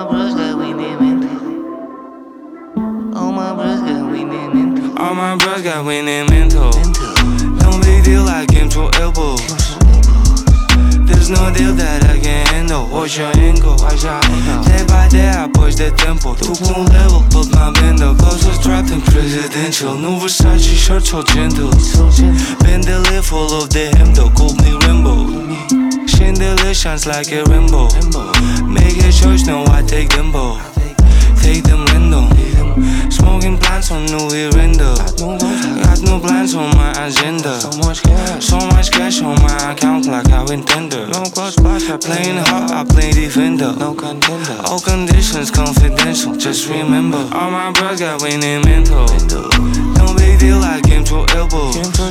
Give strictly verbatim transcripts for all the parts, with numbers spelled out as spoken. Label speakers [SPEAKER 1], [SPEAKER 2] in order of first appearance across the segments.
[SPEAKER 1] my bros got winning mental. All my bros got winning mental.
[SPEAKER 2] All my bros got winning mental. No big deal, I came to elbow. There's no deal that I can handle. Watch your ankle. Day by day I push the tempo. Took one level, built my bendo. Clothes dropped in presidential. New Versace shirt so gentle. Bentley full of the hemdo. Called me Rambo. Chandelier shines like a rainbow. Make a choice, now I take them both. Take them random. Smoking plants on New Render. Got no plans on my agenda. So much cash on my account like I win tender. No cross splash, I playing hard, I play defender. No contender. All conditions confidential, just remember. All my bros got winning mental. No big deal, I came to elbow.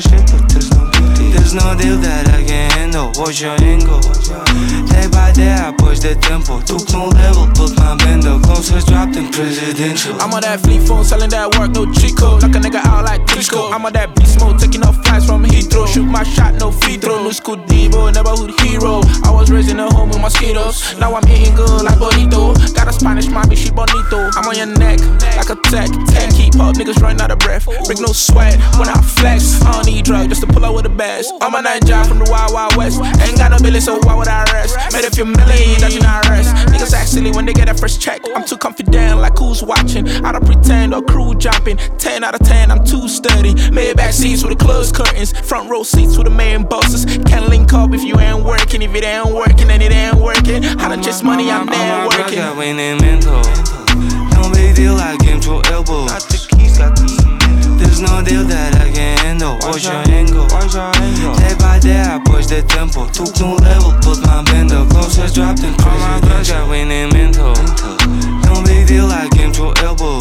[SPEAKER 2] There's no deal that I can handle. Watch your angle. Day by day I push the tempo. Took no level, built my bendo. Closest dropped in presidential.
[SPEAKER 3] I'm on that fleet phone, selling that work, no cheat code. Knock a nigga out like Crisco. I'm on that beast mode, taking off flights from Heathrow. Shoot my shot, no free throw. New school Debo, neighborhood hero. I was raised in a home with mosquitoes. Now I'm eating good like Bonito. Got a Spanish mommy, she bonito. I'm on your neck, like a tech. Tech keep up, niggas running out of breath. Bring no sweat when I flex. I don't need drugs, just to pull out with the best. I'm a night job from the Wild Wild West. Ain't got no billing, so why would I rest? Made a few million, that you not rest. Niggas act silly when they get that first check. I'm too confident, like who's watching. I don't pretend or crew jumping. Ten out of ten, I'm too sturdy. Maybach seats with the closed curtains. Front row seats with the main bosses. Can't link up if you ain't working. If it ain't working, then it ain't working. I don't just money, I'm there working.
[SPEAKER 2] Got winning mental. No big deal, I came to elbow.
[SPEAKER 1] Got the keys, got the cement.
[SPEAKER 2] There's no deal that I can handle. Watch your angle. Day by day I push the tempo. Took no level, built my bendo. Closest dropped in presidential. All my bros got winning mental. No big deal, I came to elbow.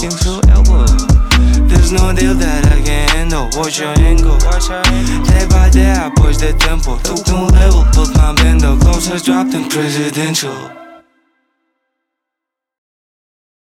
[SPEAKER 2] There's no deal that I can handle. Watch your angle. Day by day I push the tempo. Took no level, built my bendo. Closest dropped in presidential.